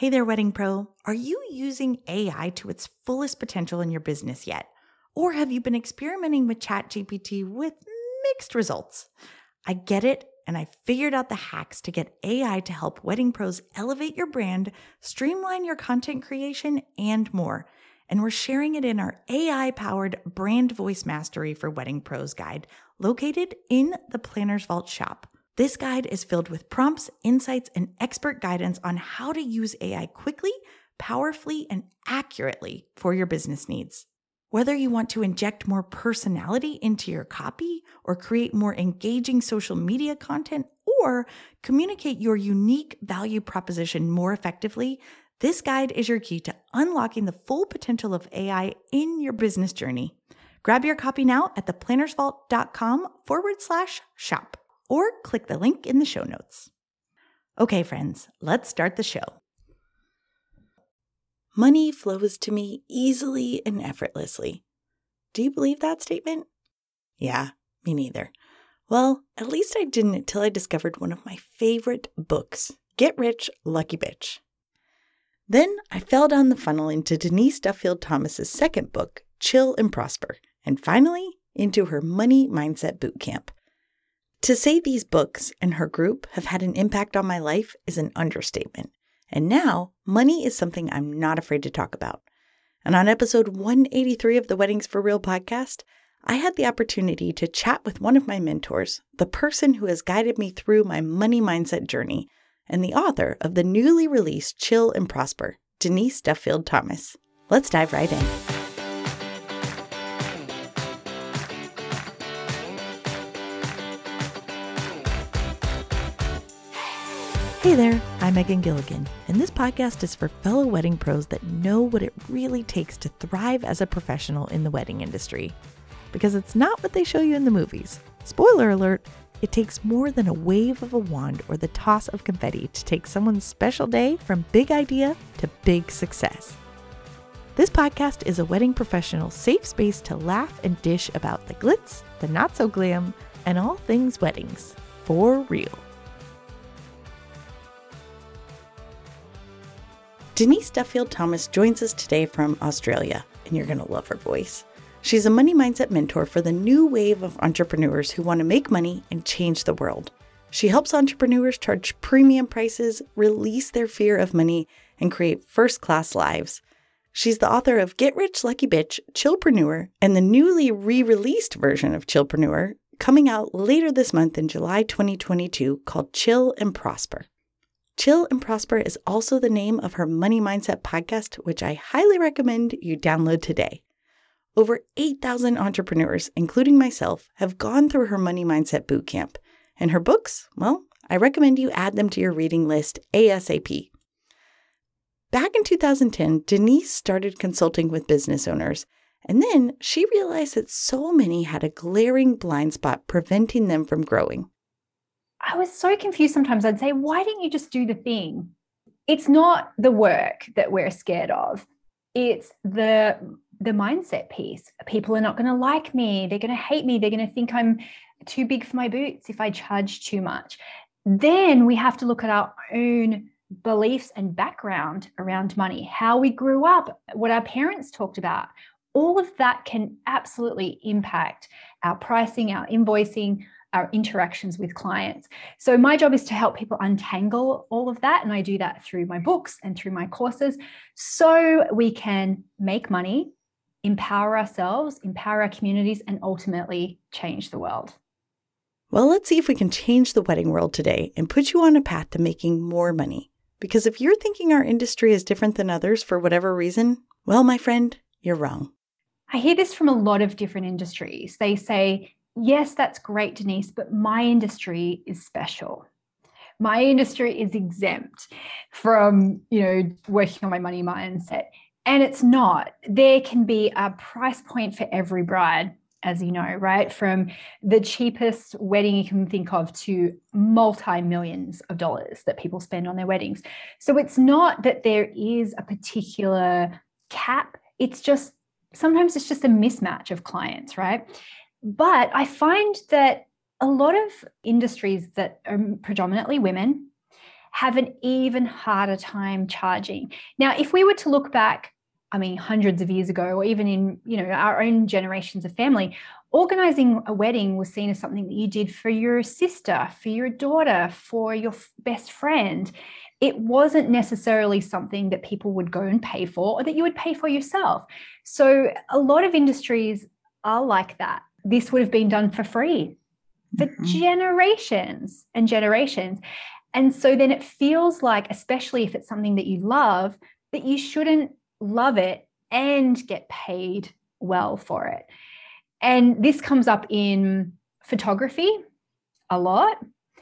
Hey there, Wedding Pro. Are you using AI to its fullest potential in your business yet? Or have you been experimenting with ChatGPT with mixed results? I get it, and I figured out the hacks to get AI to help wedding pros elevate your brand, streamline your content creation, and more. And we're sharing it in our AI-powered Brand Voice Mastery for Wedding Pros guide, located in the Planner's Vault shop. This guide is filled with prompts, insights, and expert guidance on how to use AI quickly, powerfully, and accurately for your business needs. Whether you want to inject more personality into your copy or create more engaging social media content or communicate your unique value proposition more effectively, this guide is your key to unlocking the full potential of AI in your business journey. Grab your copy now at theplannersvault.com/shop or click the link in the show notes. Okay, friends, let's start the show. Money flows to me easily and effortlessly. Do you believe that statement? Yeah, me neither. Well, at least I didn't until I discovered one of my favorite books, Get Rich, Lucky Bitch. Then I fell down the funnel into Denise Duffield Thomas's second book, Chill and Prosper, and finally into her Money Mindset Bootcamp. To say these books and her group have had an impact on my life is an understatement. And now, money is something I'm not afraid to talk about. And on episode 183 of the Weddings for Real podcast, I had the opportunity to chat with one of my mentors, the person who has guided me through my money mindset journey, and the author of the newly released Chill and Prosper, Denise Duffield Thomas. Let's dive right in. Hey there, I'm Megan Gilligan, and this podcast is for fellow wedding pros that know what it really takes to thrive as a professional in the wedding industry. Because it's not what they show you in the movies. Spoiler alert, it takes more than a wave of a wand or the toss of confetti to take someone's special day from big idea to big success. This podcast is a wedding professional's safe space to laugh and dish about the glitz, the not so glam, and all things weddings. For real. Denise Duffield Thomas joins us today from Australia, and you're going to love her voice. She's a money mindset mentor for the new wave of entrepreneurs who want to make money and change the world. She helps entrepreneurs charge premium prices, release their fear of money, and create first-class lives. She's the author of Get Rich, Lucky Bitch, Chillpreneur, and the newly re-released version of Chillpreneur, coming out later this month in July 2022, called Chill and Prosper. Chill and Prosper is also the name of her Money Mindset podcast, which I highly recommend you download today. Over 8,000 entrepreneurs, including myself, have gone through her Money Mindset Bootcamp. And her books, well, I recommend you add them to your reading list ASAP. Back in 2010, Denise started consulting with business owners, and then she realized that so many had a glaring blind spot preventing them from growing. I was so confused sometimes. I'd say, why didn't you just do the thing? It's not the work that we're scared of. It's the mindset piece. People are not going to like me. They're going to hate me. They're going to think I'm too big for my boots if I charge too much. Then we have to look at our own beliefs and background around money, how we grew up, what our parents talked about. All of that can absolutely impact our pricing, our invoicing, our interactions with clients. So my job is to help people untangle all of that. And I do that through my books and through my courses so we can make money, empower ourselves, empower our communities, and ultimately change the world. Well, let's see if we can change the wedding world today and put you on a path to making more money. Because if you're thinking our industry is different than others for whatever reason, well, my friend, you're wrong. I hear this from a lot of different industries. They say, yes, that's great, Denise, but my industry is special. My industry is exempt from, working on my money mindset. And it's not. There can be a price point for every bride, as you know, right? From the cheapest wedding you can think of to multi-millions of dollars that people spend on their weddings. So it's not that there is a particular cap. It's just, sometimes it's just a mismatch of clients, right? But I find that a lot of industries that are predominantly women have an even harder time charging. Now, if we were to look back, I mean, hundreds of years ago, or even in, our own generations of family, organizing a wedding was seen as something that you did for your sister, for your daughter, for your best friend. It wasn't necessarily something that people would go and pay for or that you would pay for yourself. So a lot of industries are like that. This would have been done for free for generations and generations. And so then it feels like, especially if it's something that you love, that you shouldn't love it and get paid well for it. And this comes up in photography a lot.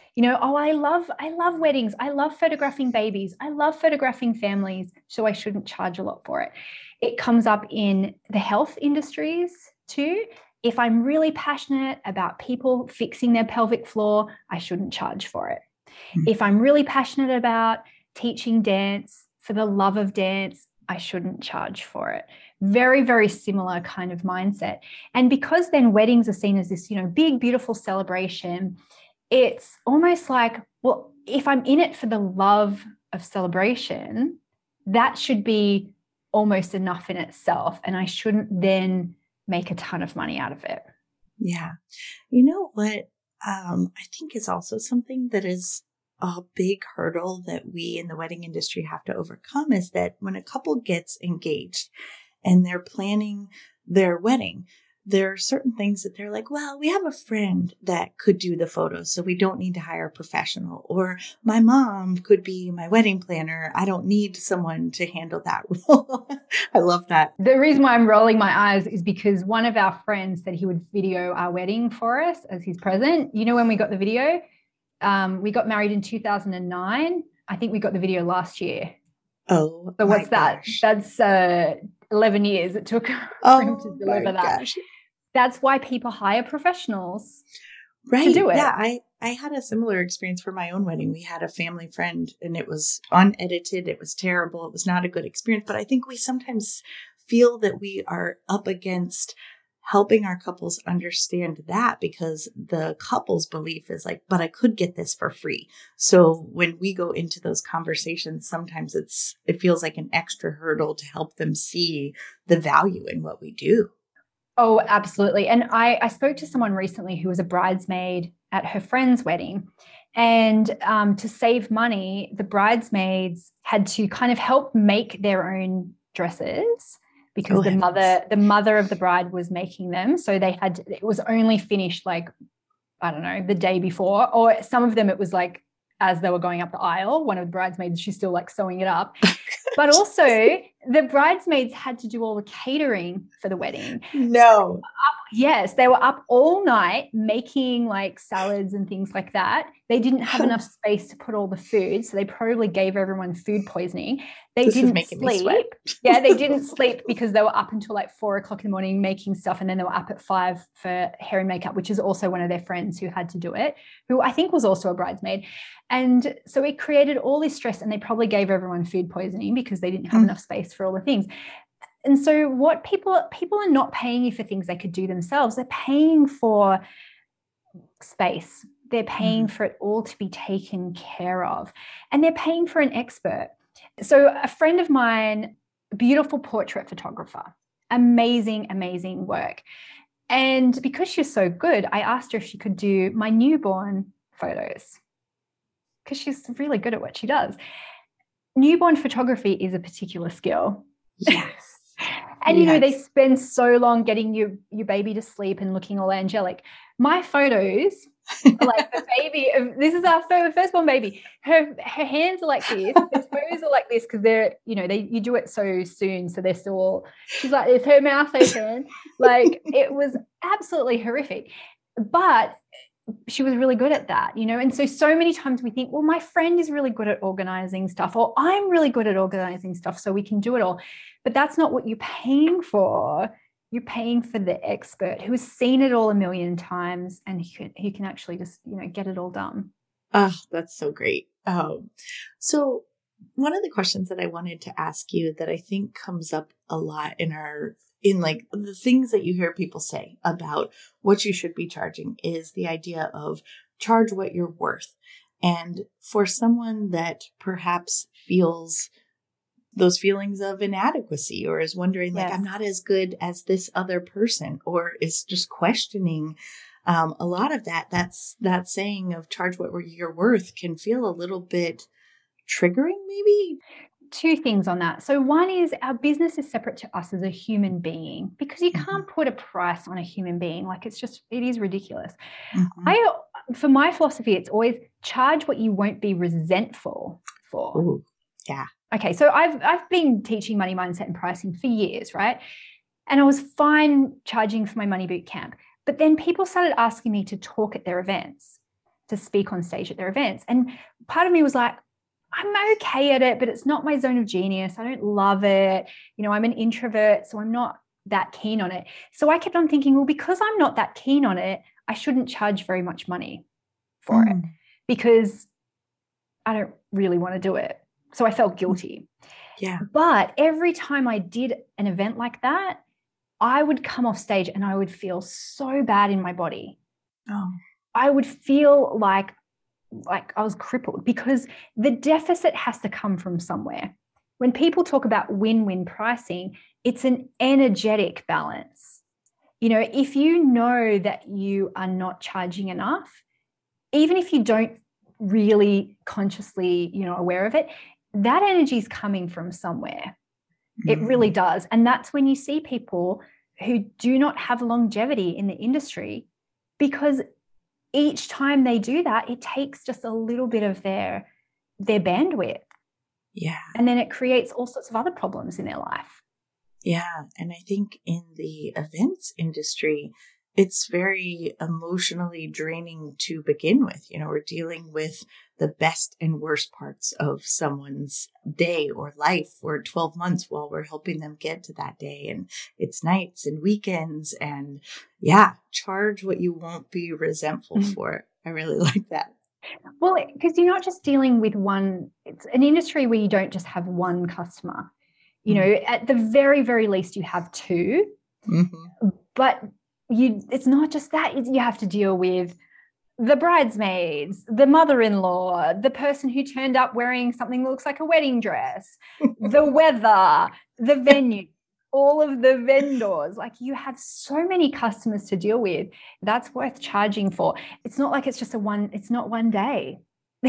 I love weddings. I love photographing babies. I love photographing families, so I shouldn't charge a lot for it. It comes up in the health industries too. If I'm really passionate about people fixing their pelvic floor, I shouldn't charge for it. If I'm really passionate about teaching dance for the love of dance, I shouldn't charge for it. Very, very similar kind of mindset. And because then weddings are seen as this, big, beautiful celebration, it's almost like, well, if I'm in it for the love of celebration, that should be almost enough in itself. And I shouldn't then make a ton of money out of it. Yeah. You know what? I think is also something that is a big hurdle that we in the wedding industry have to overcome, is that when a couple gets engaged and they're planning their wedding, there are certain things that they're like, well, we have a friend that could do the photos, so we don't need to hire a professional. Or my mom could be my wedding planner. I don't need someone to handle that role. I love that. The reason why I'm rolling my eyes is because one of our friends said he would video our wedding for us as his present. When we got the video, we got married in 2009. I think we got the video last year. Oh, so what's that? That's 11 years it took for him to deliver that. Gosh. That's why people hire professionals to do it. Yeah, I had a similar experience for my own wedding. We had a family friend and it was unedited. It was terrible. It was not a good experience. But I think we sometimes feel that we are up against helping our couples understand that, because the couple's belief is like, but I could get this for free. So when we go into those conversations, sometimes it feels like an extra hurdle to help them see the value in what we do. Oh, absolutely. And I spoke to someone recently who was a bridesmaid at her friend's wedding. And to save money, the bridesmaids had to kind of help make their own dresses, because the mother of the bride was making them. So it was only finished the day before, or some of them it was like as they were going up the aisle, one of the bridesmaids, she's still sewing it up. But also the bridesmaids had to do all the catering for the wedding. No. Yes, they were up all night making salads and things like that. They didn't have enough space to put all the food, so they probably gave everyone food poisoning. This didn't sleep. Yeah, they didn't sleep because they were up until 4:00 in the morning making stuff, and then they were up at 5 for hair and makeup, which is also one of their friends who had to do it, who I think was also a bridesmaid. And so it created all this stress, and they probably gave everyone food poisoning because they didn't have enough space for all the things. And so what people are not paying you for things they could do themselves. They're paying for space. They're paying for it all to be taken care of. And they're paying for an expert. So a friend of mine, beautiful portrait photographer, amazing, amazing work. And because she's so good, I asked her if she could do my newborn photos, because she's really good at what she does. Newborn photography is a particular skill. Yes. And, they spend so long getting your baby to sleep and looking all angelic. My photos are like the baby. This is our firstborn baby. Her hands are like this. Her toes are like this because they're, you do it so soon. So they're still, she's like, is her mouth open? It was absolutely horrific. But she was really good at that, and so many times we think, well, my friend is really good at organizing stuff, or I'm really good at organizing stuff, so we can do it all. But that's not what you're paying for. You're paying for the expert who has seen it all a million times, and he can actually just, get it all done. Oh, that's so great. So one of the questions that I wanted to ask you that I think comes up a lot in the things that you hear people say about what you should be charging is the idea of charge what you're worth. And for someone that perhaps feels those feelings of inadequacy or is wondering, like, I'm not as good as this other person, or is just questioning a lot of that's that saying of charge what you're worth can feel a little bit triggering, maybe. Two things on that. So one is our business is separate to us as a human being, because you can't put a price on a human being. Like, it is ridiculous. For my philosophy, it's always charge what you won't be resentful for. Ooh, yeah. Okay. So I've been teaching money mindset and pricing for years, right? And I was fine charging for my money boot camp. But then people started asking me to talk at their events, to speak on stage at their events. And part of me was like, I'm okay at it, but it's not my zone of genius. I don't love it. You know, I'm an introvert, so I'm not that keen on it. So I kept on thinking, well, because I'm not that keen on it, I shouldn't charge very much money for it, because I don't really want to do it. So I felt guilty. Yeah. But every time I did an event like that, I would come off stage and I would feel so bad in my body. Oh. I would feel like I was crippled, because the deficit has to come from somewhere. When people talk about win-win pricing, it's an energetic balance. You know, if you know that you are not charging enough, even if you don't really consciously, aware of it, that energy is coming from somewhere. It really does. And that's when you see people who do not have longevity in the industry, because each time they do that, it takes just a little bit of their bandwidth. Yeah. And then it creates all sorts of other problems in their life. Yeah. And I think in the events industry, it's very emotionally draining to begin with. You know, we're dealing with the best and worst parts of someone's day or life for 12 months while we're helping them get to that day. And it's nights and weekends, and charge what you won't be resentful for. I really like that. Well, because you're not just dealing with one, it's an industry where you don't just have one customer. You know, at the very, very least, you have two, but it's not just that. You have to deal with the bridesmaids, the mother-in-law, the person who turned up wearing something that looks like a wedding dress, the weather, the venue, all of the vendors. Like, you have so many customers to deal with. That's worth charging for. It's not like it's not one day.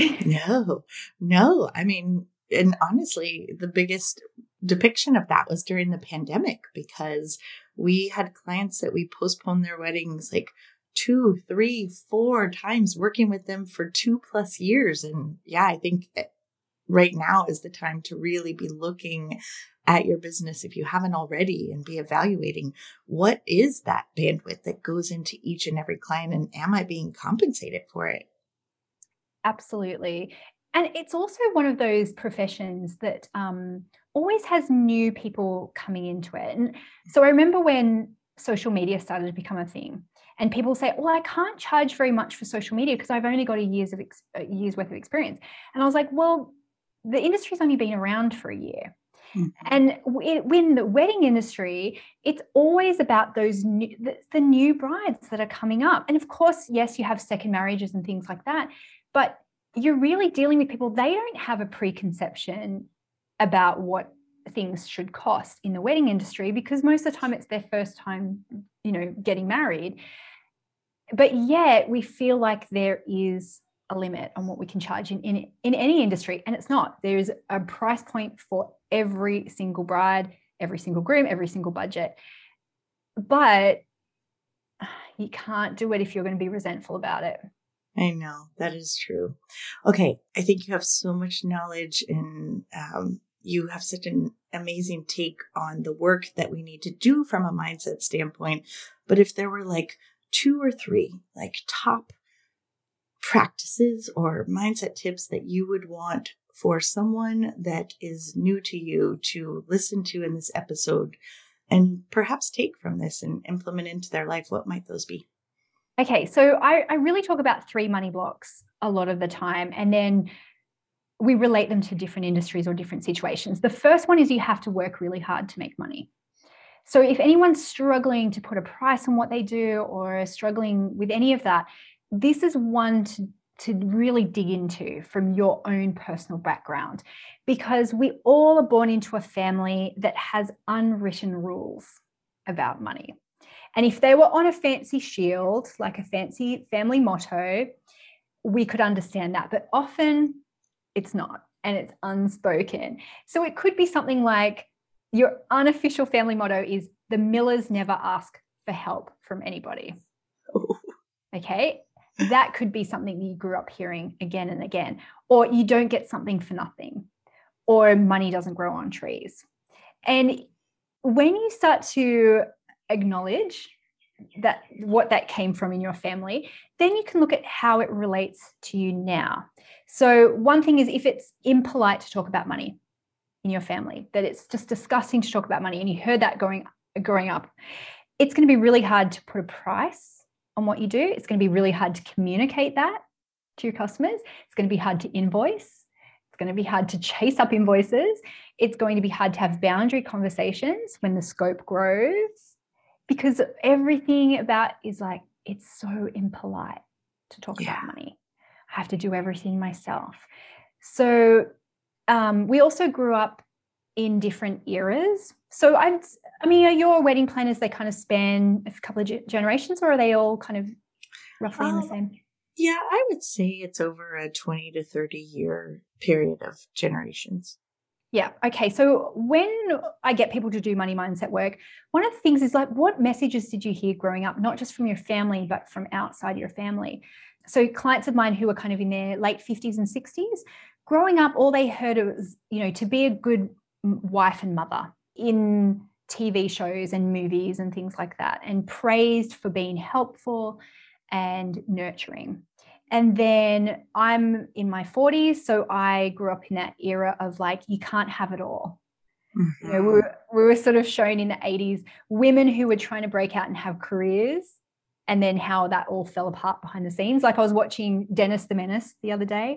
No. I mean, and honestly, the biggest depiction of that was during the pandemic, because we had clients that we postponed their weddings like 2, 3, 4 times, working with them for 2+ years. And I think right now is the time to really be looking at your business, if you haven't already, and be evaluating what is that bandwidth that goes into each and every client, and am I being compensated for it? Absolutely. And it's also one of those professions that always has new people coming into it. And so I remember when social media started to become a thing, and people say, well, I can't charge very much for social media because I've only got a year's worth of experience. And I was like, well, the industry's only been around for a year. And when the wedding industry, it's always about the new brides that are coming up. And of course, yes, you have second marriages and things like that, but you're really dealing with people. They don't have a preconception about what things should cost in the wedding industry, because most of the time it's their first time, getting married. But yet we feel like there is a limit on what we can charge in any industry. And it's not. There's a price point for every single bride, every single groom, every single budget. But you can't do it if you're going to be resentful about it. I know, that is true. Okay, I think you have so much knowledge, and you have such an amazing take on the work that we need to do from a mindset standpoint. But if there were like 2 or 3 like top practices or mindset tips that you would want for someone that is new to you to listen to in this episode and perhaps take from this and implement into their life, what might those be? Okay, so I really talk about 3 money blocks a lot of the time, and then we relate them to different industries or different situations. The first one is you have to work really hard to make money. So if anyone's struggling to put a price on what they do or struggling with any of that, this is one to really dig into from your own personal background, because we all are born into a family that has unwritten rules about money. And if they were on a fancy shield, like a fancy family motto, we could understand that. But often it's not, and it's unspoken. So it could be something like your unofficial family motto is the Millers never ask for help from anybody. Oh. Okay. That could be something you grew up hearing again and again, or you don't get something for nothing, or money doesn't grow on trees. And when you start to acknowledge that what that came from in your family, then you can look at how it relates to you now. So one thing is, if it's impolite to talk about money in your family, that it's just disgusting to talk about money, and you heard that growing up, it's going to be really hard to put a price on what you do. It's going to be really hard to communicate that to your customers. It's going to be hard to invoice. It's going to be hard to chase up invoices. It's going to be hard to have boundary conversations when the scope grows, because everything about is like, it's so impolite to talk about money. I have to do everything myself. So we also grew up in different eras. So are your wedding planners, they kind of span a couple of generations, or are they all kind of roughly in the same? Yeah, I would say it's over a 20 to 30 year period of generations. Yeah. Okay. So when I get people to do money mindset work, one of the things is like, what messages did you hear growing up, not just from your family, but from outside your family? So clients of mine who are kind of in their late 50s and 60s, growing up, all they heard was, to be a good wife and mother in TV shows and movies and things like that, and praised for being helpful and nurturing. And then I'm in my 40s, so I grew up in that era of like, you can't have it all. Mm-hmm. We were sort of shown in the 80s women who were trying to break out and have careers, and then how that all fell apart behind the scenes. Like I was watching Dennis the Menace the other day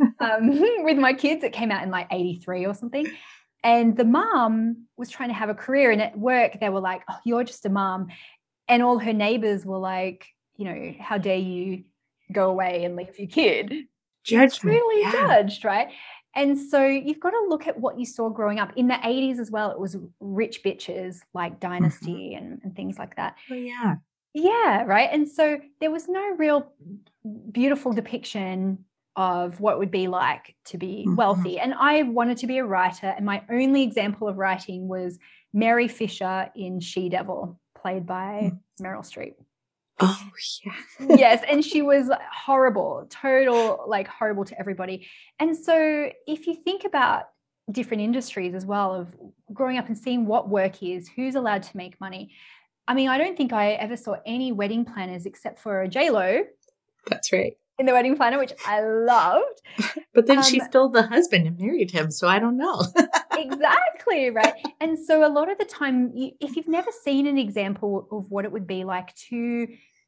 with my kids. It came out in like 83 or something. And the mom was trying to have a career, and at work they were like, oh, you're just a mom. And all her neighbors were like, how dare you go away and leave your kid? Judgment. Really judged, right? And so you've got to look at what you saw growing up. In the 80s as well, it was rich bitches like Dynasty and things like that. Oh, yeah. Yeah, right. And so there was no real beautiful depiction of what it would be like to be wealthy. And I wanted to be a writer, and my only example of writing was Mary Fisher in She-Devil, played by Meryl Streep. Oh, yeah. Yes, and she was horrible, horrible to everybody. And so if you think about different industries as well, of growing up and seeing what work is, who's allowed to make money. I mean, I don't think I ever saw any wedding planners except for J-Lo. That's right. In the wedding planner, which I loved. But then she stole the husband and married him, so I don't know. Exactly, right? And so a lot of the time, if you've never seen an example of what it would be like to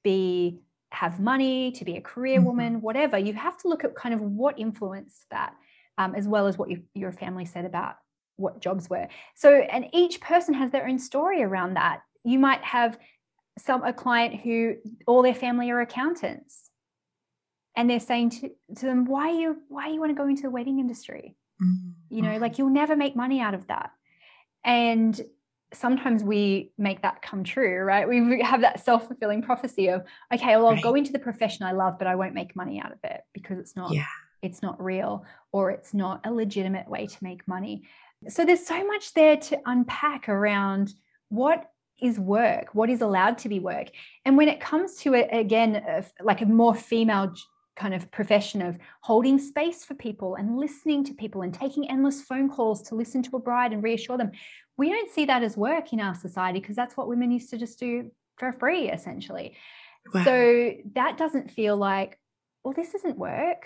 have money, to be a career woman, whatever, you have to look at kind of what influenced that, as well as what your family said about what jobs were. So, and each person has their own story around that. You might have a client who all their family are accountants, and they're saying to them, why you want to go into the wedding industry? Like you'll never make money out of that. And sometimes we make that come true, right? We have that self-fulfilling prophecy of, okay, well, I'll go into the profession I love, but I won't make money out of it because it's not real, or it's not a legitimate way to make money. So there's so much there to unpack around what is work, what is allowed to be work. And when it comes to it, again, like a more female kind of profession of holding space for people and listening to people and taking endless phone calls to listen to a bride and reassure them, we don't see that as work in our society, because that's what women used to just do for free, essentially. Wow. So that doesn't feel like, well, this isn't work.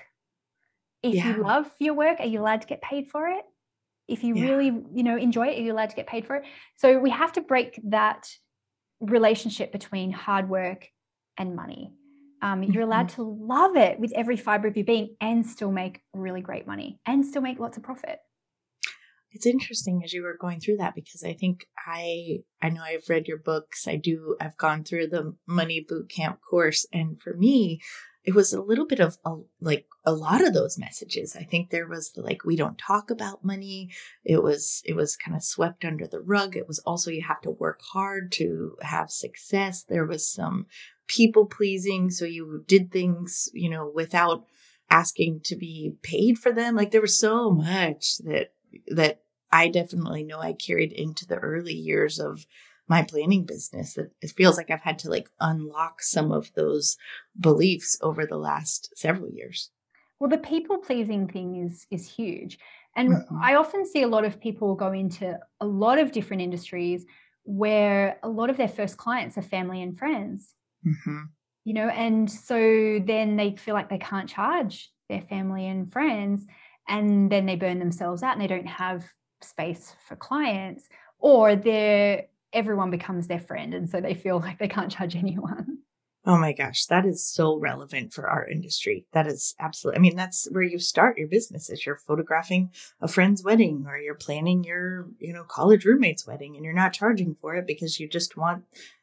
If you love your work, are you allowed to get paid for it? If you really, enjoy it, are you allowed to get paid for it? So we have to break that relationship between hard work and money. You're allowed to love it with every fiber of your being and still make really great money and still make lots of profit. It's interesting as you were going through that, because I think I know I've read your books. I've gone through the Money Boot Camp course. And for me, it was a little bit of a lot of those messages. I think there was we don't talk about money. It was kind of swept under the rug. It was also, you have to work hard to have success. There was some people pleasing. So you did things, without asking to be paid for them. Like there was so much that I definitely know I carried into the early years of my planning business, that it feels like I've had to unlock some of those beliefs over the last several years. Well, the people pleasing thing is huge. And I often see a lot of people go into a lot of different industries where a lot of their first clients are family and friends, and so then they feel like they can't charge their family and friends, and then they burn themselves out and they don't have space for clients, or everyone becomes their friend. And so they feel like they can't charge anyone. Oh my gosh, that is so relevant for our industry. That is absolutely, that's where you start your business, is you're photographing a friend's wedding, or you're planning your, college roommate's wedding, and you're not charging for it because you just want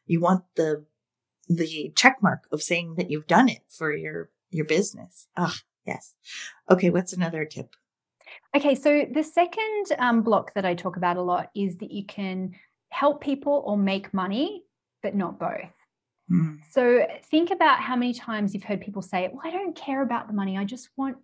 the check mark of saying that you've done it for your business. Ah, yes. Okay. What's another tip? Okay. So the second block that I talk about a lot is that you can help people or make money, but not both. So think about how many times you've heard people say, well, I don't care about the money. I just want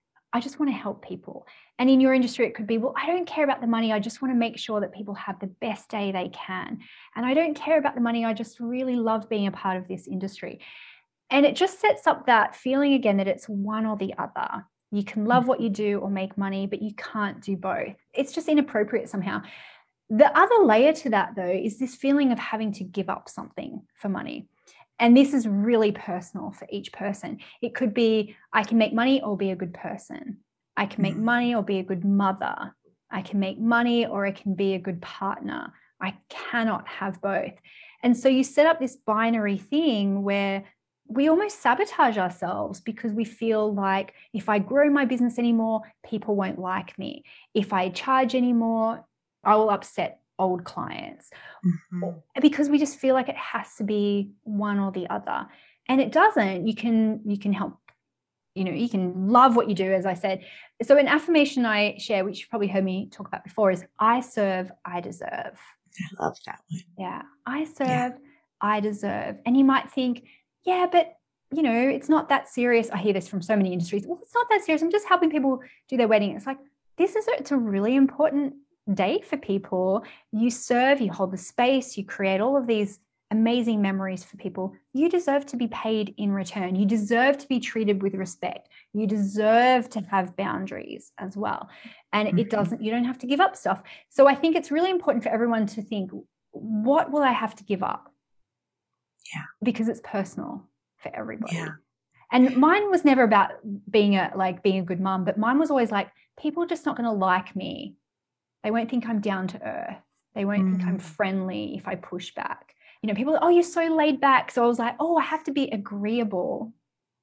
to help people. And in your industry, it could be, well, I don't care about the money. I just want to make sure that people have the best day they can. And I don't care about the money. I just really love being a part of this industry. And it just sets up that feeling again that it's one or the other. You can love what you do or make money, but you can't do both. It's just inappropriate somehow. The other layer to that, though, is this feeling of having to give up something for money. And this is really personal for each person. It could be, I can make money or be a good person. I can make money or be a good mother. I can make money or I can be a good partner. I cannot have both. And so you set up this binary thing where we almost sabotage ourselves because we feel like if I grow my business anymore, people won't like me. If I charge anymore, I will upset old clients, because we just feel like it has to be one or the other. And it doesn't. You can help, you can love what you do, as I said. So an affirmation I share, which you've probably heard me talk about before, is I serve, I deserve. I love that one. Yeah. I serve, I deserve. And you might think, yeah, but it's not that serious. I hear this from so many industries. Well, it's not that serious. I'm just helping people do their wedding. It's like, it's a really important day for people. You serve, you hold the space, you create all of these amazing memories for people. You deserve to be paid in return. You deserve to be treated with respect. You deserve to have boundaries as well. And you don't have to give up stuff. So I think it's really important for everyone to think, what will I have to give up? Yeah. Because it's personal for everybody. Yeah. And mine was never about being a good mom, but mine was always like, people are just not going to like me. They won't think I'm down to earth. They won't think I'm friendly if I push back. People, oh, you're so laid back. So I was like, oh, I have to be agreeable.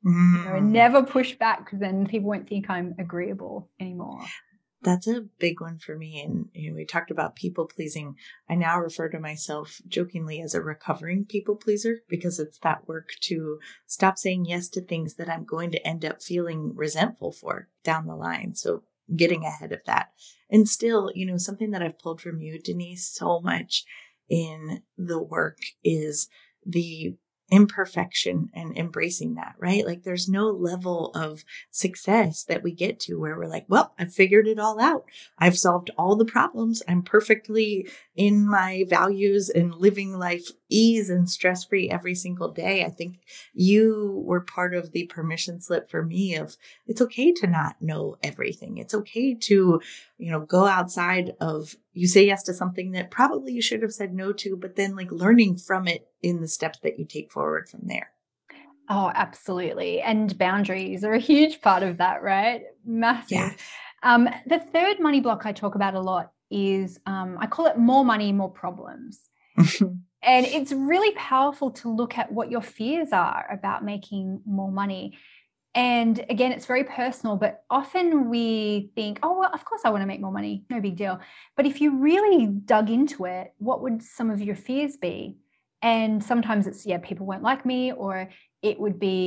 Never push back, because then people won't think I'm agreeable anymore. That's a big one for me. And we talked about people pleasing. I now refer to myself jokingly as a recovering people pleaser, because it's that work to stop saying yes to things that I'm going to end up feeling resentful for down the line. So getting ahead of that. And still, something that I've pulled from you, Denise, so much in the work is the imperfection and embracing that, right? Like there's no level of success that we get to where we're like, well, I've figured it all out. I've solved all the problems. I'm perfectly in my values and living life ease and stress-free every single day. I think you were part of the permission slip for me of it's okay to not know everything. It's okay to, go outside of, you say yes to something that probably you should have said no to, but then learning from it in the steps that you take forward from there. Oh, absolutely. And boundaries are a huge part of that, right? Massive. Yes. The third money block I talk about a lot is, I call it more money, more problems. And it's really powerful to look at what your fears are about making more money. And again, it's very personal, but often we think, oh, well, of course I want to make more money. No big deal. But if you really dug into it, what would some of your fears be? And sometimes it's, people won't like me, or it would be,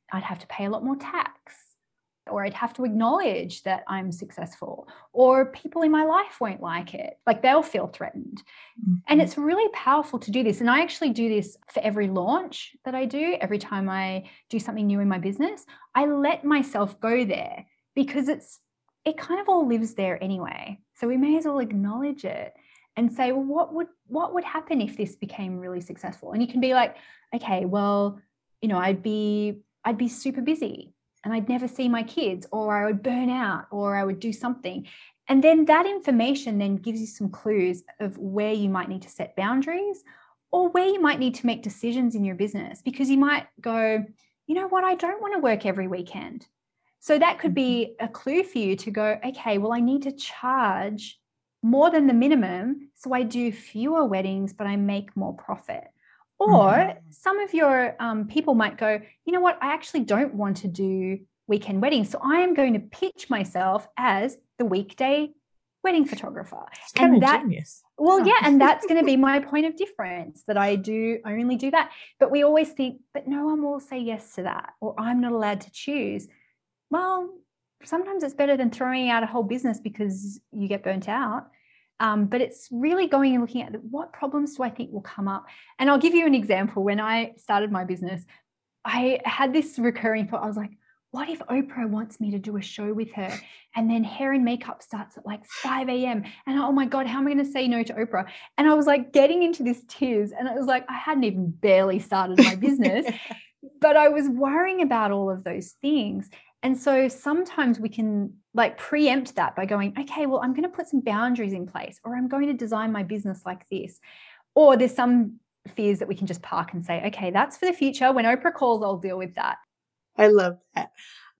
I'd have to pay a lot more tax, or I'd have to acknowledge that I'm successful, or people in my life won't like it. Like they'll feel threatened. Mm-hmm. And it's really powerful to do this. And I actually do this for every launch that I do. Every time I do something new in my business, I let myself go there because it kind of all lives there anyway. So we may as well acknowledge it and say, well, what would happen if this became really successful? And you can be like, okay, well, I'd be super busy and I'd never see my kids, or I would burn out, or I would do something. And then that information then gives you some clues of where you might need to set boundaries, or where you might need to make decisions in your business, because you might go, you know what, I don't want to work every weekend. So that could be a clue for you to go, okay, well, I need to charge more than the minimum, so I do fewer weddings, but I make more profit. Or some of your people might go, you know what, I actually don't want to do weekend weddings, so I am going to pitch myself as the weekday wedding photographer. It's kind of genius. Well, yeah, and that's going to be my point of difference, that I only do that. But we always think, but no one will say yes to that, or I'm not allowed to choose. Well, sometimes it's better than throwing out a whole business because you get burnt out. But it's really going and looking at what problems do I think will come up. And I'll give you an example. When I started my business, I had this recurring thought. I was like, what if Oprah wants me to do a show with her? And then hair and makeup starts at like 5 a.m. And oh my God, how am I going to say no to Oprah? And I was like getting into this tears. And it was like, I hadn't even barely started my business, but I was worrying about all of those things. And so sometimes we can like preempt that by going, okay, well, I'm going to put some boundaries in place, or I'm going to design my business like this. Or there's some fears that we can just park and say, okay, that's for the future. When Oprah calls, I'll deal with that. I love that.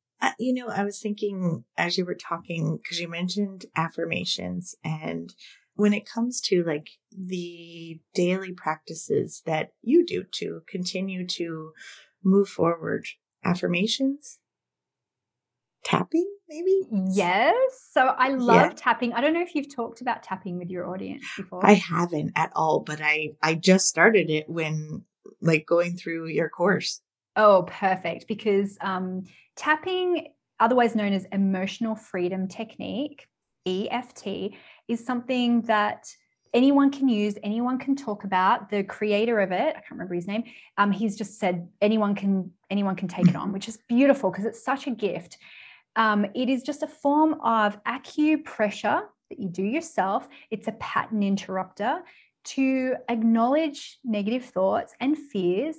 I was thinking as you were talking, because you mentioned affirmations, and when it comes to like the daily practices that you do to continue to move forward, affirmations, tapping, maybe? Yes. So I love tapping. I don't know if you've talked about tapping with your audience before. I haven't at all, but I just started it when like going through your course. Oh, perfect. Because tapping, otherwise known as emotional freedom technique, EFT, is something that anyone can use, anyone can talk about. The creator of it, I can't remember his name, he's just said anyone can take it on, which is beautiful because it's such a gift. It is just a form of acupressure that you do yourself. It's a pattern interrupter to acknowledge negative thoughts and fears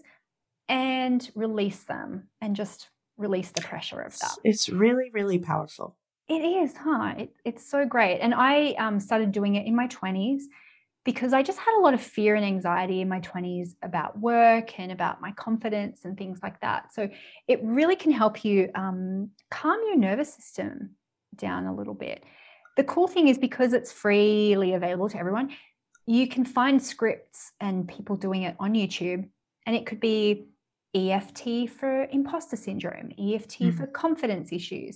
and release them, and just release the pressure of that. It's really, really powerful. It is, huh? It's so great. And I started doing it in my 20s because I just had a lot of fear and anxiety in my 20s about work and about my confidence and things like that. So it really can help you calm your nervous system down a little bit. The cool thing is, because it's freely available to everyone, you can find scripts and people doing it on YouTube, and it could be EFT for imposter syndrome, EFT for confidence issues.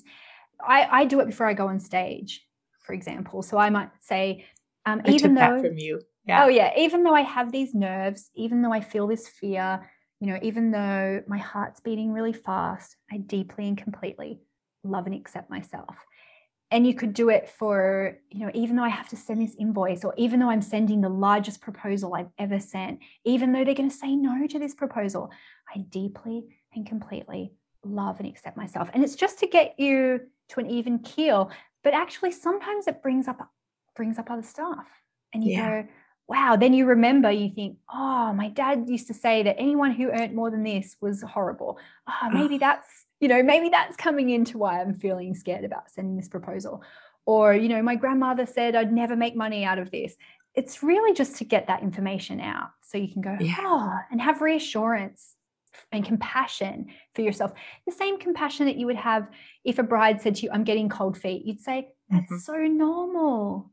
I do it before I go on stage, for example. So I might say, even though from you. Yeah. Oh yeah, even though I have these nerves, even though I feel this fear, even though my heart's beating really fast, I deeply and completely love and accept myself. And you could do it for, even though I have to send this invoice, or even though I'm sending the largest proposal I've ever sent, even though they're going to say no to this proposal, I deeply and completely love and accept myself. And it's just to get you to an even keel. But actually, sometimes it brings up other stuff. And you go, wow. Then you remember, you think, oh, my dad used to say that anyone who earned more than this was horrible. Oh, maybe that's coming into why I'm feeling scared about sending this proposal. Or, my grandmother said I'd never make money out of this. It's really just to get that information out so you can go, and have reassurance and compassion for yourself. The same compassion that you would have if a bride said to you, I'm getting cold feet. You'd say, that's so normal.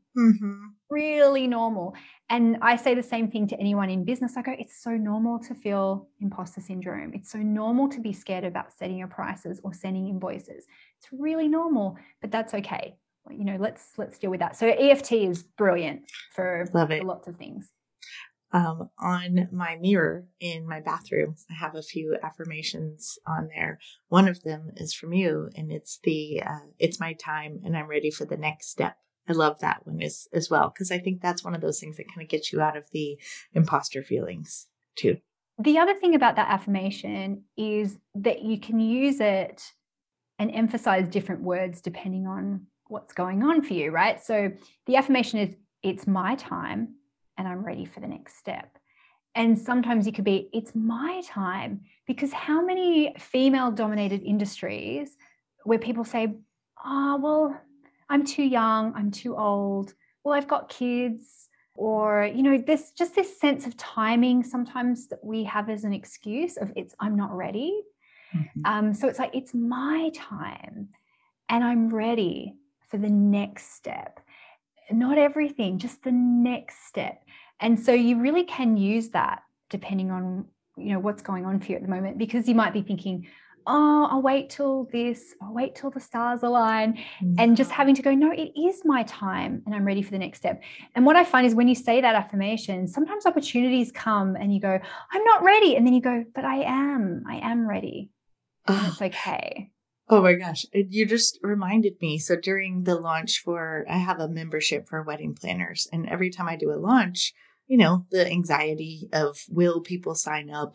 Really normal. And I say the same thing to anyone in business. I go, it's so normal to feel imposter syndrome. It's so normal to be scared about setting your prices or sending invoices. It's really normal, but that's okay. Let's deal with that. So EFT is brilliant for lots of things. On my mirror in my bathroom, I have a few affirmations on there. One of them is from you, and it's it's my time and I'm ready for the next step. I love that one as well, because I think that's one of those things that kind of gets you out of the imposter feelings too. The other thing about that affirmation is that you can use it and emphasize different words depending on what's going on for you, right? So the affirmation is, it's my time and I'm ready for the next step. And sometimes it could be, it's my time, because how many female-dominated industries where people say, oh, well, I'm too young, I'm too old, well, I've got kids, or, there's just this sense of timing sometimes that we have as an excuse of I'm not ready. Mm-hmm. So it's like, it's my time and I'm ready for the next step. Not everything, just the next step. And so you really can use that depending on, what's going on for you at the moment, because you might be thinking, oh, I'll wait till the stars align, and just having to go, no, it is my time and I'm ready for the next step. And what I find is when you say that affirmation, sometimes opportunities come and you go, I'm not ready. And then you go, but I am ready. And it's okay. Oh my gosh. You just reminded me. So during the launch I have a membership for wedding planners, and every time I do a launch, the anxiety of, will people sign up?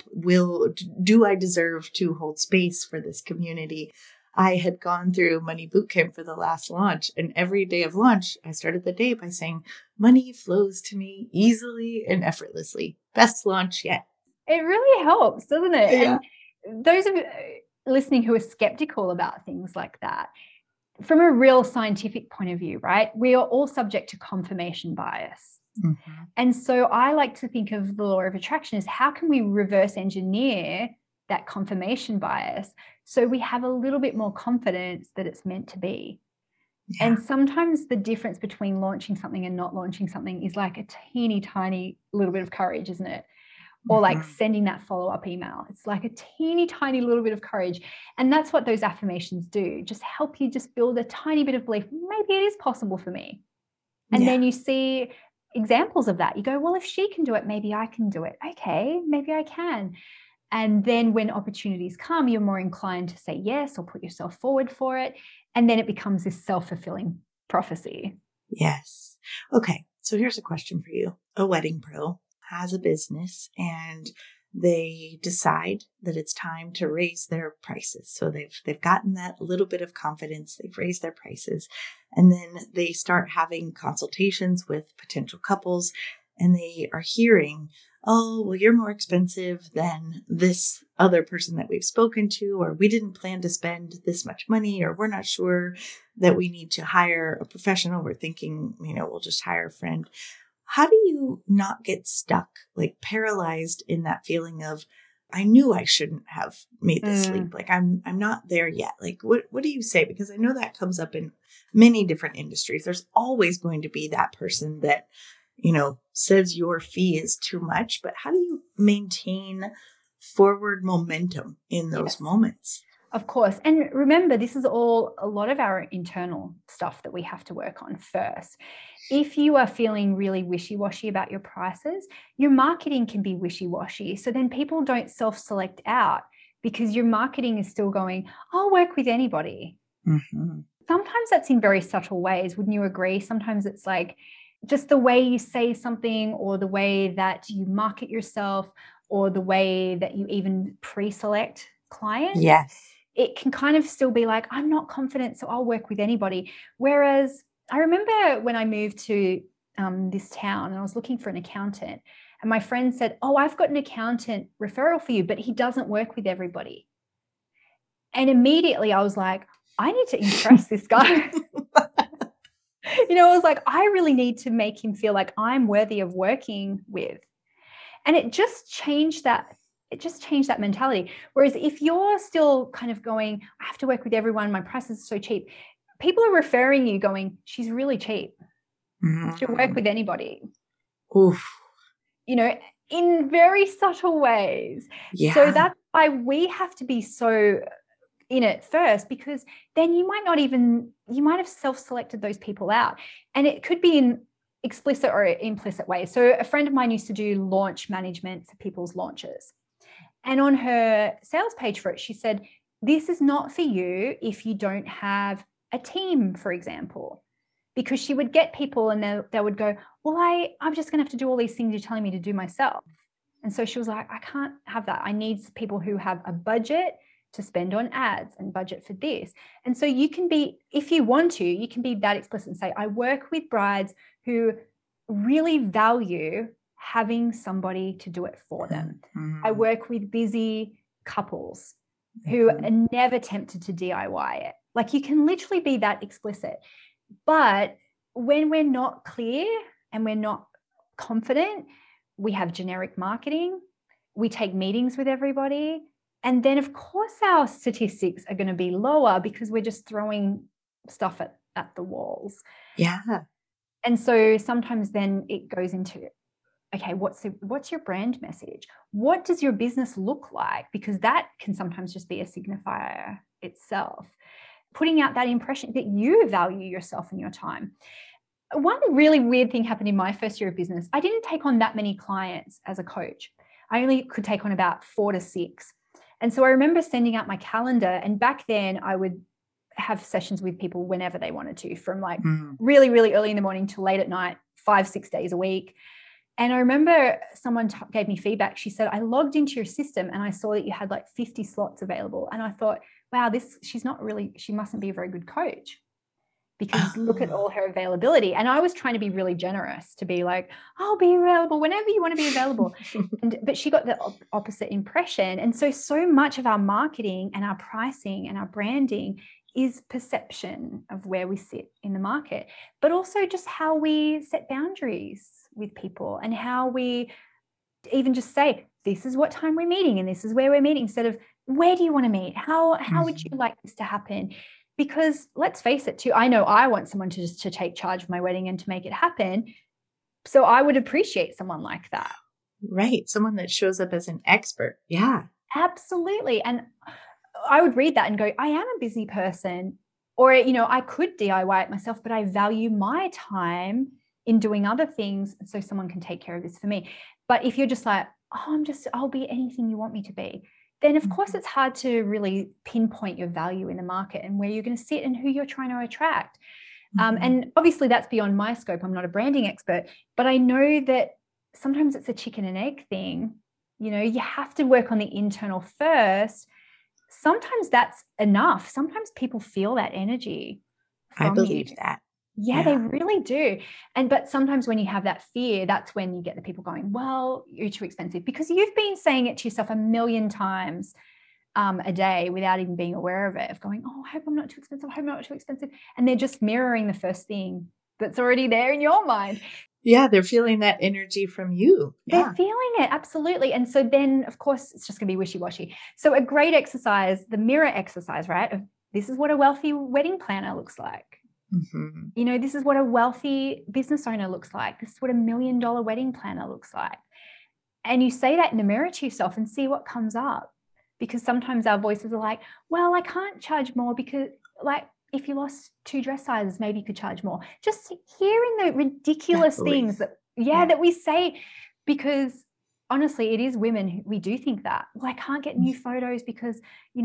Do I deserve to hold space for this community? I had gone through Money Bootcamp for the last launch, and every day of launch, I started the day by saying, money flows to me easily and effortlessly. Best launch yet. It really helps, doesn't it? Yeah. And those of you listening who are skeptical about things like that, from a real scientific point of view, right? We are all subject to confirmation bias. Mm-hmm. And so I like to think of the law of attraction as, how can we reverse engineer that confirmation bias so we have a little bit more confidence that it's meant to be? Yeah. And sometimes the difference between launching something and not launching something is like a teeny tiny little bit of courage, isn't it? Or like sending that follow-up email. It's like a teeny tiny little bit of courage. And that's what those affirmations do. Just help you just build a tiny bit of belief. Maybe it is possible for me. And then you see examples of that. You go, well, if she can do it, maybe I can do it. Okay, maybe I can. And then when opportunities come, you're more inclined to say yes or put yourself forward for it. And then it becomes this self-fulfilling prophecy. Yes. Okay. So here's a question for you. A wedding pro has a business and they decide that it's time to raise their prices. So they've gotten that little bit of confidence. They've raised their prices, and then they start having consultations with potential couples, and they are hearing, oh, well, you're more expensive than this other person that we've spoken to, or we didn't plan to spend this much money, or we're not sure that we need to hire a professional. We're thinking, we'll just hire a friend. How do you not get stuck, like paralyzed in that feeling of, I knew I shouldn't have made this leap. Like I'm not there yet. Like, what do you say? Because I know that comes up in many different industries. There's always going to be that person that, says your fee is too much, but how do you maintain forward momentum in those moments? Of course. And remember, this is all a lot of our internal stuff that we have to work on first. If you are feeling really wishy-washy about your prices, your marketing can be wishy-washy. So then people don't self-select out because your marketing is still going, I'll work with anybody. Mm-hmm. Sometimes that's in very subtle ways. Wouldn't you agree? Sometimes it's like just the way you say something, or the way that you market yourself, or the way that you even pre-select clients. Yes. It can kind of still be like, I'm not confident, so I'll work with anybody. Whereas I remember when I moved to this town and I was looking for an accountant, and my friend said, oh, I've got an accountant referral for you, but he doesn't work with everybody. And immediately I was like, I need to impress this guy. I was like, I really need to make him feel like I'm worthy of working with. And it just changed that. It just changed that mentality. Whereas if you're still kind of going, I have to work with everyone, my price is so cheap, people are referring you going, she's really cheap. She'll work with anybody. Oof. In very subtle ways. Yeah. So that's why we have to be so in it first, because then you might have self-selected those people out. And it could be in explicit or implicit ways. So a friend of mine used to do launch management for people's launches. And on her sales page for it, she said, this is not for you if you don't have a team, for example, because she would get people and they would go, well, I'm just going to have to do all these things you're telling me to do myself. And so she was like, I can't have that. I need people who have a budget to spend on ads and budget for this. And so you can be, if you want to, you can be that explicit and say, I work with brides who really value having somebody to do it for them. Mm-hmm. I work with busy couples who are never tempted to DIY it. Like, you can literally be that explicit. But when we're not clear and we're not confident, we have generic marketing, we take meetings with everybody, and then of course our statistics are going to be lower because we're just throwing stuff at the walls. Yeah. And so sometimes then it goes into, okay, what's your brand message? What does your business look like? Because that can sometimes just be a signifier itself. Putting out that impression that you value yourself and your time. One really weird thing happened in my first year of business. I didn't take on that many clients as a coach. I only could take on about 4 to 6. And so I remember sending out my calendar, and back then I would have sessions with people whenever they wanted to, from like really, really early in the morning to late at night, 5-6 days a week. And I remember someone gave me feedback. She said, I logged into your system and I saw that you had like 50 slots available. And I thought, wow, she mustn't be a very good coach, because look at all her availability. And I was trying to be really generous, to be like, I'll be available whenever you want to be available. But she got the opposite impression. And so much of our marketing and our pricing and our branding is perception of where we sit in the market, but also just how we set boundaries with people and how we even just say, this is what time we're meeting and this is where we're meeting, instead of where do you want to meet? How would you like this to happen? Because let's face it too, I know I want someone to take charge of my wedding and to make it happen. So I would appreciate someone like that. Right. Someone that shows up as an expert. Yeah. Absolutely. And I would read that and go, I am a busy person, or, I could DIY it myself, but I value my time in doing other things, so someone can take care of this for me. But if you're just like, I'll be anything you want me to be, then of course it's hard to really pinpoint your value in the market and where you're going to sit and who you're trying to attract. And obviously that's beyond my scope. I'm not a branding expert, but I know that sometimes it's a chicken and egg thing. You have to work on the internal first. Sometimes that's enough. Sometimes people feel that energy from I believe you. that. Yeah, they really do. But sometimes when you have that fear, that's when you get the people going, well, you're too expensive, because you've been saying it to yourself 1,000,000 times a day without even being aware of it, of going, oh, I hope I'm not too expensive. I hope I'm not too expensive. And they're just mirroring the first thing that's already there in your mind. Yeah, they're feeling that energy from you. Yeah. They're feeling it, absolutely. And so then, of course, it's just going to be wishy-washy. So a great exercise, the mirror exercise, right? Of this is what a wealthy wedding planner looks like. Mm-hmm. This is what a wealthy business owner looks like. This is what $1 million wedding planner looks like. And you say that in the mirror to yourself and see what comes up. Because sometimes our voices are like, well, I can't charge more because, like, if you lost 2 dress sizes, maybe you could charge more. Just hearing the ridiculous things that we say, because honestly, it is women, we do think that, well, I can't get new photos because,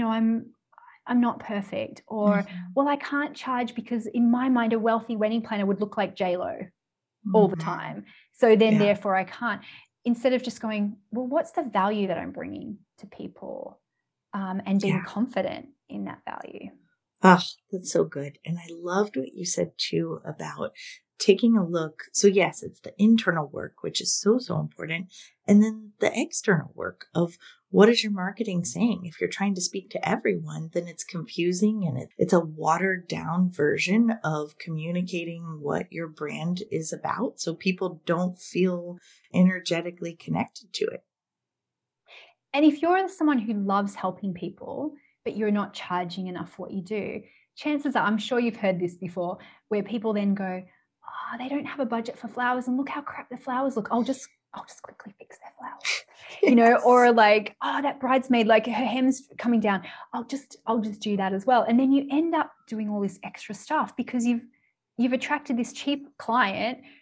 I'm not perfect, or, well, I can't charge because in my mind, a wealthy wedding planner would look like J-Lo all the time. So then therefore I can't, instead of just going, well, what's the value that I'm bringing to people, and being confident in that value. Oh, that's so good. And I loved what you said too about taking a look. So yes, it's the internal work, which is so, so important. And then the external work of what is your marketing saying? If you're trying to speak to everyone, then it's confusing and it's a watered down version of communicating what your brand is about. So people don't feel energetically connected to it. And if you're someone who loves helping people, but you're not charging enough for what you do, chances are, I'm sure you've heard this before, where people then go, oh, they don't have a budget for flowers and look how crap the flowers look. I'll just quickly fix their flowers, or like, oh, that bridesmaid, like her hem's coming down. I'll just do that as well. And then you end up doing all this extra stuff because you've attracted this cheap client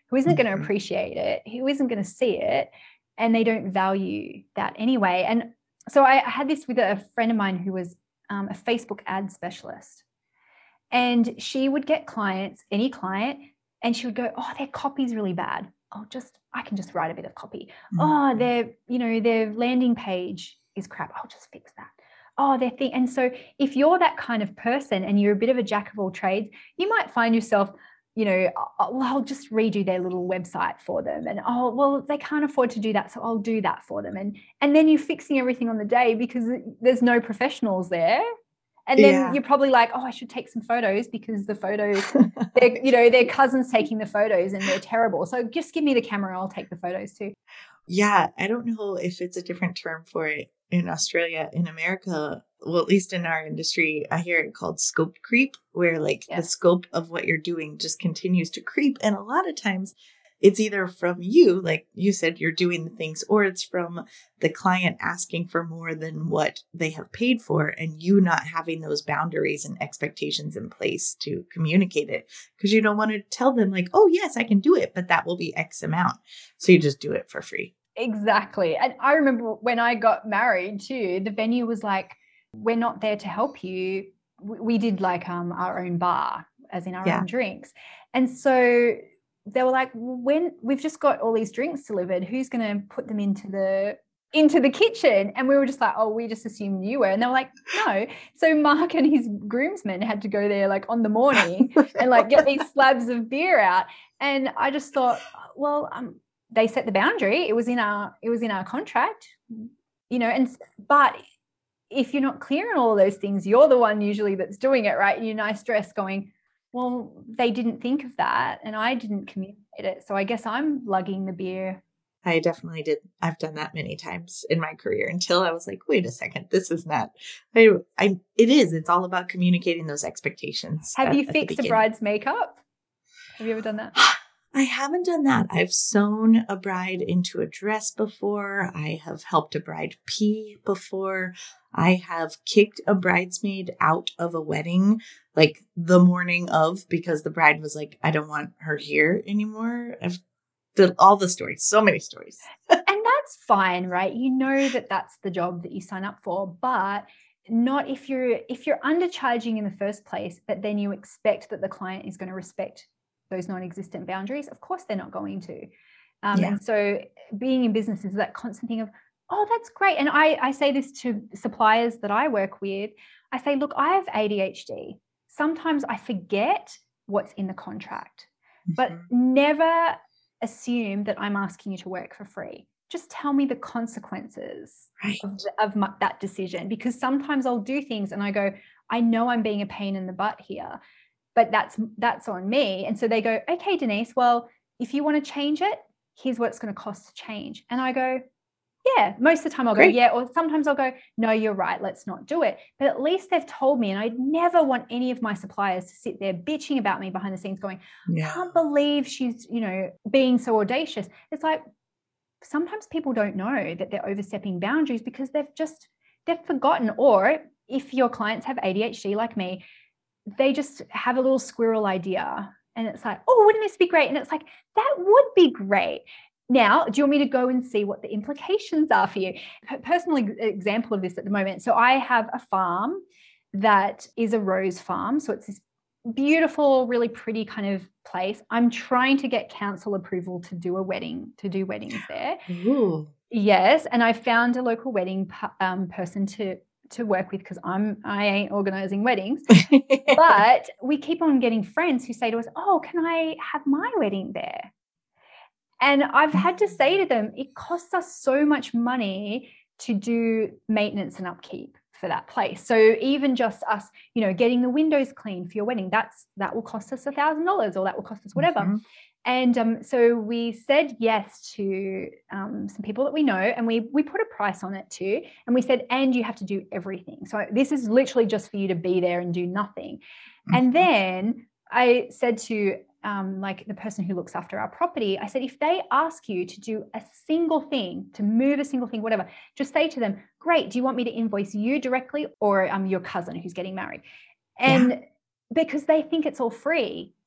who isn't going to appreciate it, who isn't going to see it, and they don't value that anyway. And so I had this with a friend of mine who was a Facebook ad specialist, and she would get clients, any client, and she would go, oh, their copy's really bad. I can just write a bit of copy. Oh, their landing page is crap. I'll just fix that. Oh, their thing. And so if you're that kind of person and you're a bit of a jack of all trades, you might find yourself, I'll just redo their little website for them. And, they can't afford to do that, so I'll do that for them. And then you're fixing everything on the day because there's no professionals there. And then you're probably like, I should take some photos because the photos, their cousin's taking the photos and they're terrible. So just give me the camera, I'll take the photos too. Yeah, I don't know if it's a different term for it in Australia. In America, well, at least in our industry, I hear it called scope creep, where the scope of what you're doing just continues to creep. And a lot of times it's either from you, like you said, you're doing the things, or it's from the client asking for more than what they have paid for and you not having those boundaries and expectations in place to communicate it because you don't want to tell them like, oh, yes, I can do it, but that will be X amount. So you just do it for free. Exactly. And I remember when I got married too, the venue was like, we're not there to help you. We did like our own bar, as in our own drinks. And so they were like, when we've just got all these drinks delivered, who's going to put them into the kitchen? And we were just like, oh, we just assumed you were. And they were like, no. So Mark and his groomsmen had to go there like on the morning and like get these slabs of beer out. And I just thought, well, they set the boundary. It was in our contract, but if you're not clear on all of those things, you're the one usually that's doing it, right? In your nice dress going, well, they didn't think of that and I didn't communicate it. So I guess I'm lugging the beer. I definitely did. I've done that many times in my career until I was like, wait a second, this is not, it's all about communicating those expectations. Have you fixed a bride's makeup? Have you ever done that? I haven't done that. I've sewn a bride into a dress before. I have helped a bride pee before. I have kicked a bridesmaid out of a wedding like the morning of because the bride was like, I don't want her here anymore. I've done all the stories, so many stories. And that's fine, right? You know that that's the job that you sign up for, but not if you're undercharging in the first place, but then you expect that the client is going to respect those non-existent boundaries. Of course they're not going to. And so being in business is that constant thing of, oh, that's great. And I say this to suppliers that I work with. I say, look, I have ADHD. Sometimes I forget what's in the contract, but never assume that I'm asking you to work for free. Just tell me the consequences of that decision, because sometimes I'll do things and I go, I know I'm being a pain in the butt here, but that's on me. And so they go, okay, Denise, well, if you want to change it, here's what it's going to cost to change. And I go, yeah, most of the time I'll go, yeah, or sometimes I'll go, no, you're right, let's not do it. But at least they've told me, and I never want any of my suppliers to sit there bitching about me behind the scenes going, I can't believe she's, being so audacious. It's like, sometimes people don't know that they're overstepping boundaries because they've forgotten. Or if your clients have ADHD like me, they just have a little squirrel idea and it's like, oh, wouldn't this be great? And it's like, that would be great. Now, do you want me to go and see what the implications are for you? Personal example of this at the moment. So I have a farm that is a rose farm. So it's this beautiful, really pretty kind of place. I'm trying to get council approval to do weddings there. Ooh. Yes. And I found a local wedding person to work with because I ain't organizing weddings. But we keep on getting friends who say to us, oh, can I have my wedding there? And I've had to say to them, it costs us so much money to do maintenance and upkeep for that place. So even just us, getting the windows clean for your wedding, that will cost us $1,000 or that will cost us whatever. Mm-hmm. And so we said yes to some people that we know, and we put a price on it too. And we said, and you have to do everything. So this is literally just for you to be there and do nothing. Mm-hmm. And then I said to like the person who looks after our property, I said, if they ask you to do a single thing, to move a single thing, whatever, just say to them, great, do you want me to invoice you directly or your cousin who's getting married? And because they think it's all free.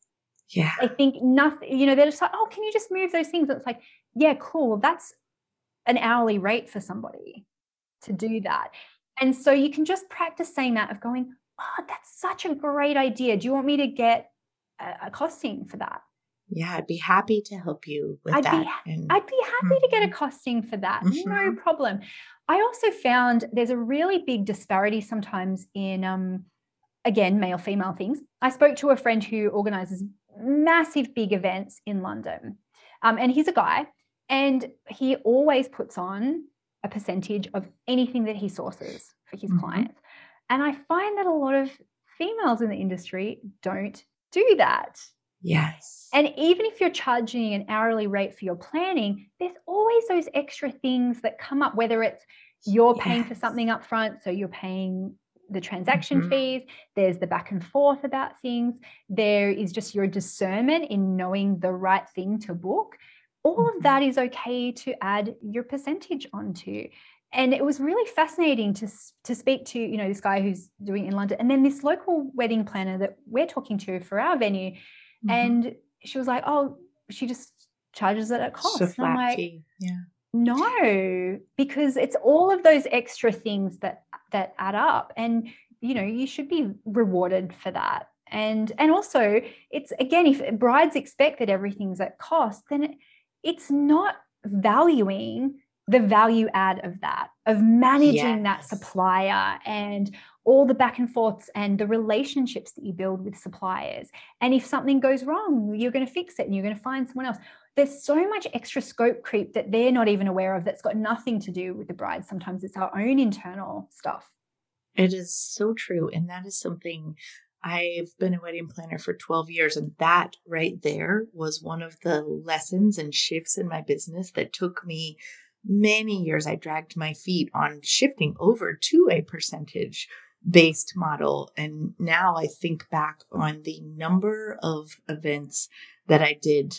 Yeah. They think nothing, they're just like, oh, can you just move those things? It's like, yeah, cool. That's an hourly rate for somebody to do that. And so you can just practice saying that, of going, oh, that's such a great idea. Do you want me to get a costing for that? Yeah, I'd be happy to help you with that. I'd be happy to get a costing for that. No problem. I also found there's a really big disparity sometimes in, again, male, female things. I spoke to a friend who organizes massive big events in London. And he's a guy, and he always puts on a percentage of anything that he sources for his clients. And I find that a lot of females in the industry don't do that. Yes. And even if you're charging an hourly rate for your planning, there's always those extra things that come up, whether it's you're paying for something up front, so you're paying the transaction fees, there's the back and forth about things, there is just your discernment in knowing the right thing to book. All of that is okay to add your percentage onto. And it was really fascinating to speak to, this guy who's doing it in London, and then this local wedding planner that we're talking to for our venue. And she was like, oh, she just charges it at cost. It's a flat like, fee. Yeah. No, because it's all of those extra things that add up, and you should be rewarded for that. And also, it's, again, if brides expect that everything's at cost, then it's not valuing the value add of that, of managing that supplier and all the back and forths and the relationships that you build with suppliers. And if something goes wrong, you're going to fix it and you're going to find someone else. There's so much extra scope creep that they're not even aware of, that's got nothing to do with the bride. Sometimes it's our own internal stuff. It is so true. And that is something, I've been a wedding planner for 12 years, and that right there was one of the lessons and shifts in my business that took me many years. I dragged my feet on shifting over to a percentage-based model. And now I think back on the number of events that I did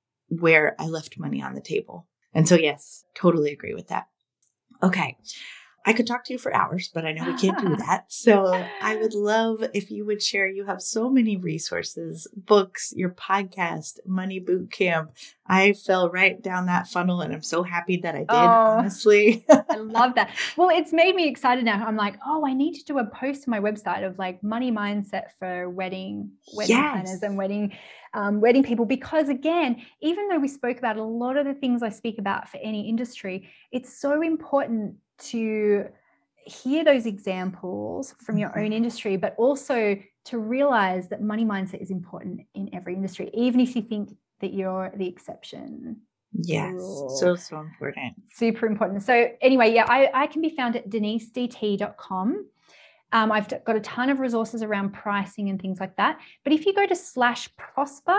where I left money on the table. And so, yes, totally agree with that. Okay. I could talk to you for hours, but I know we can't do that. So I would love if you would share. You have so many resources, books, your podcast, Money Boot Camp. I fell right down that funnel, and I'm so happy that I did, honestly. I love that. Well, it's made me excited now. I'm like, I need to do a post on my website of like money mindset for wedding planners and wedding people. Because again, even though we spoke about a lot of the things I speak about for any industry, it's so important to hear those examples from your own industry, but also to realize that money mindset is important in every industry, even if you think that you're the exception. Yes. So important. Super important. So anyway, I can be found at denisedt.com. I've got a ton of resources around pricing and things like that. But if you go to /prosper,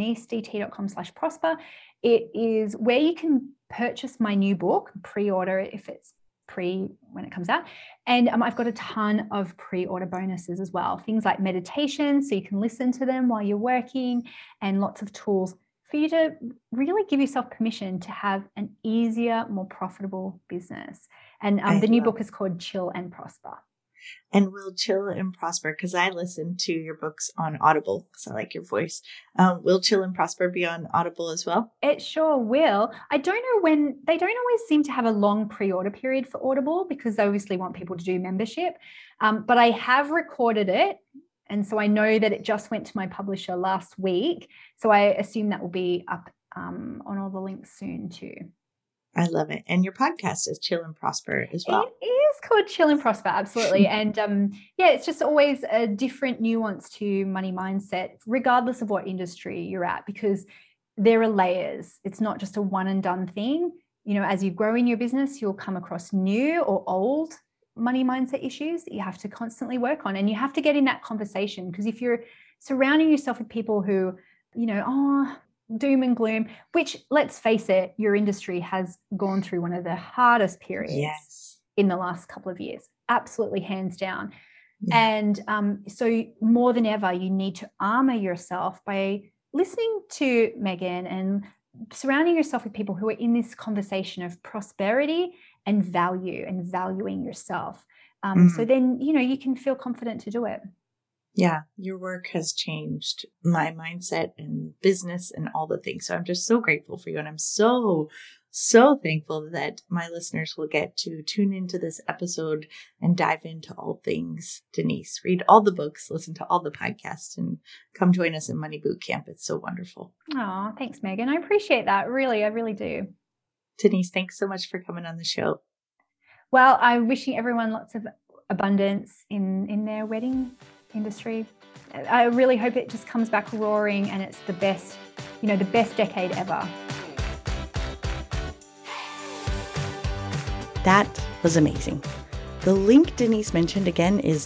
denisedt.com/prosper, it is where you can purchase my new book, pre-order if it's when it comes out. And I've got a ton of pre-order bonuses as well. Things like meditation, so you can listen to them while you're working, and lots of tools for you to really give yourself permission to have an easier, more profitable business. And the new book is called Chill and Prosper. And will Chill and Prosper, because I listen to your books on Audible, because I like your voice. Will Chill and Prosper be on Audible as well? It sure will. I don't know when. They don't always seem to have a long pre-order period for Audible, because they obviously want people to do membership. But I have recorded it, and so I know that it just went to my publisher last week. So I assume that will be up on all the links soon too. I love it. And your podcast is Chill and Prosper as well. It is called Chill and Prosper, absolutely. And it's just always a different nuance to money mindset, regardless of what industry you're at, because there are layers. It's not just a one and done thing. As you grow in your business, you'll come across new or old money mindset issues that you have to constantly work on. And you have to get in that conversation, because if you're surrounding yourself with people who, doom and gloom, which, let's face it, your industry has gone through one of the hardest periods in the last couple of years, absolutely, hands down. And so more than ever, you need to armor yourself by listening to Megan and surrounding yourself with people who are in this conversation of prosperity and value and valuing yourself. So then, you can feel confident to do it. Yeah, your work has changed my mindset and business and all the things. So I'm just so grateful for you. And I'm so thankful that my listeners will get to tune into this episode and dive into all things Denise. Read all the books, listen to all the podcasts, and come join us in Money Boot Camp. It's so wonderful. Oh, thanks, Megan. I appreciate that. Really, I really do. Denise, thanks so much for coming on the show. Well, I'm wishing everyone lots of abundance in their wedding industry. I really hope it just comes back roaring and it's the best, the best decade ever. That was amazing. The link Denise mentioned again is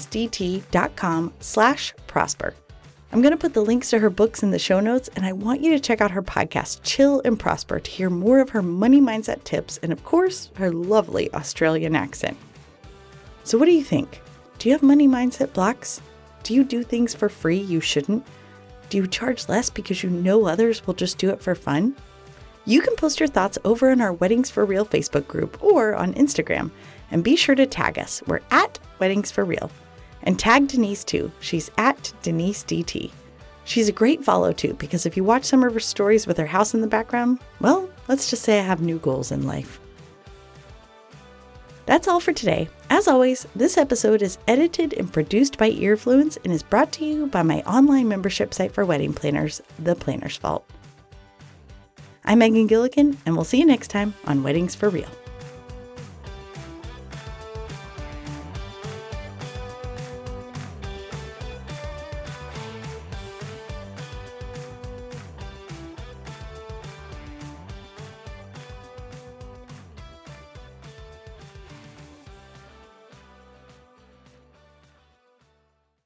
denisedt.com/prosper. I'm going to put the links to her books in the show notes, and I want you to check out her podcast, Chill and Prosper, to hear more of her money mindset tips and, of course, her lovely Australian accent. So what do you think? Do you have money mindset blocks? Do you do things for free you shouldn't? Do you charge less because you know others will just do it for fun? You can post your thoughts over in our Weddings for Real Facebook group or on Instagram, and be sure to tag us. We're at Weddings for Real. And tag Denise too. She's at DeniseDT. She's a great follow too, because if you watch some of her stories with her house in the background, well, let's just say I have new goals in life. That's all for today. As always, this episode is edited and produced by Earfluence and is brought to you by my online membership site for wedding planners, The Planner's Vault. I'm Megan Gilligan, and we'll see you next time on Weddings for Real.